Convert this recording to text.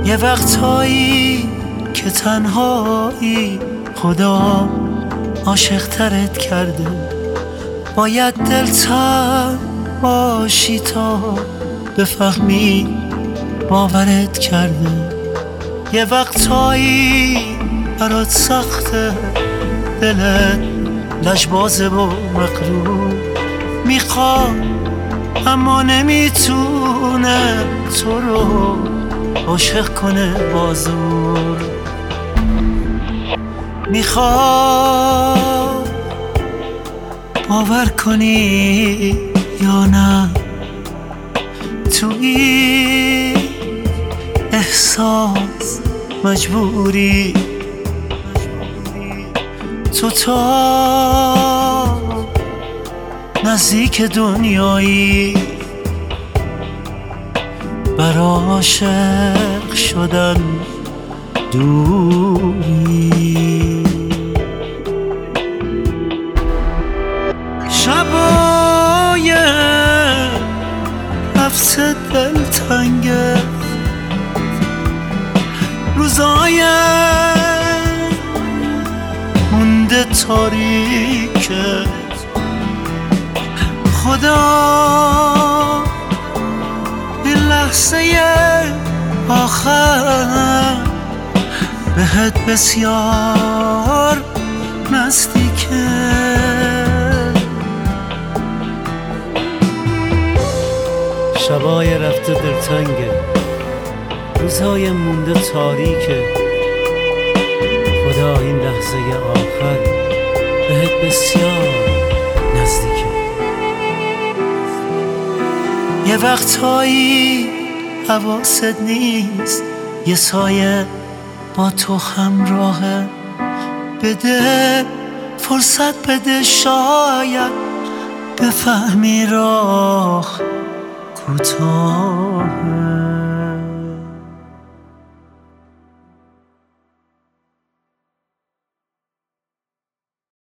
یه وقتایی که تنهایی خدا عاشق ترت کرده، باید دلتنگ باشی تا بفهمی باورت کرده. یه وقتایی برات سخته، دلت لجبازه و مغرور، میخواد اما نمیتونه تو رو عاشق کنه بازور. میخواد باور کنی یا نه، تو این احساس مجبوری، تو تا نزدیک دنیایی برا عاشق شدن دوری. شبای هفته دلتنگه، روزای مونده تاریکه، خدا این لحظه آخر بهت بسیار نزدیکه. شبای رفته دلتنگه، روزهای مونده تاریکه، خدا این لحظه آخر بهت بسیار نزدیکه. یه وقتایی حواست نیست، یه سایه با تو همراهه، بده فرصت بده، شاید بفهمی راه کوتاهه.